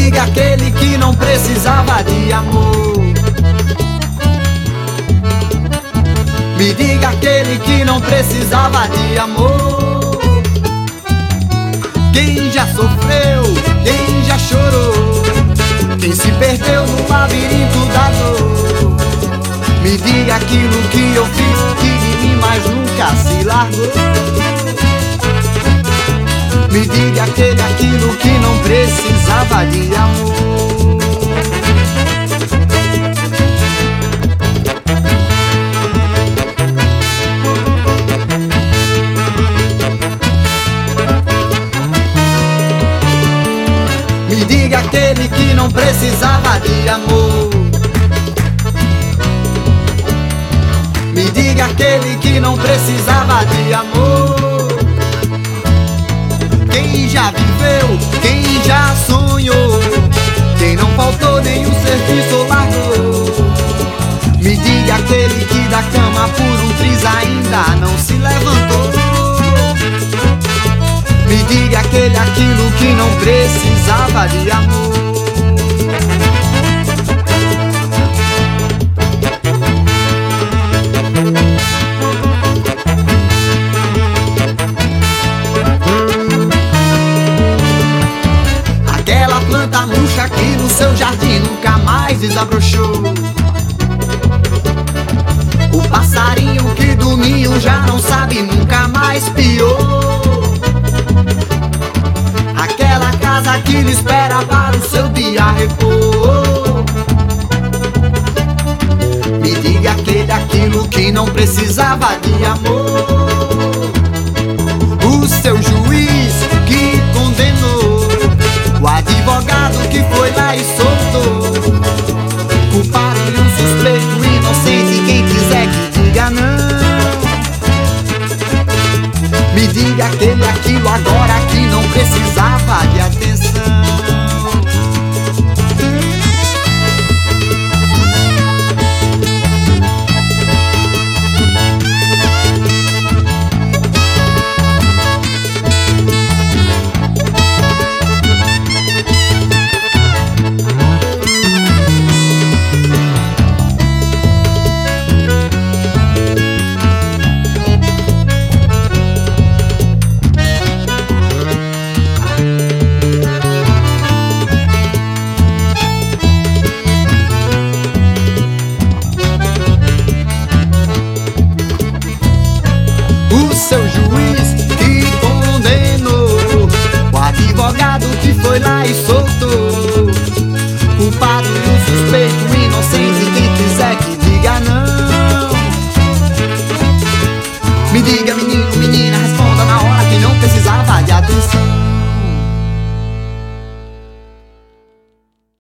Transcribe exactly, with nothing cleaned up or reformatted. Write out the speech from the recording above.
diga aquele que não precisava de amor. Me diga aquele que não precisava de amor. Quem já sofreu, quem já chorou, quem se perdeu no labirinto da dor. Me diga aquilo que eu fiz, que de mim mais nunca se largou. Me diga aquele, aquilo que não precisava de amor. Me diga aquele que não precisava de amor. Me diga aquele que não precisava de amor. Quem já viveu, quem já sonhou, quem não faltou nenhum serviço ou largou. Me diga aquele que da cama por um triz ainda não se levantou. Me diga aquele, aquilo que não precisava de amor. Aquela planta murcha que no seu jardim nunca mais desabrochou. O passarinho que dormiu já não sabe, nunca mais piou. Aquela casa que lhe espera para o seu dia repor. Me diga aquele, aquilo que não precisava de amor. O seu juiz que condenou, o advogado que foi lá e soltou. Culpado e um suspeito inocente, quem quiser que diga não. Me diga aquele, aquilo agora que não precisava de atenção. O seu juiz que condenou, o advogado que foi lá e soltou. Culpado e um suspeito inocente, quem quiser que diga não. Me diga menino, menina, responda na hora que não precisava de atenção.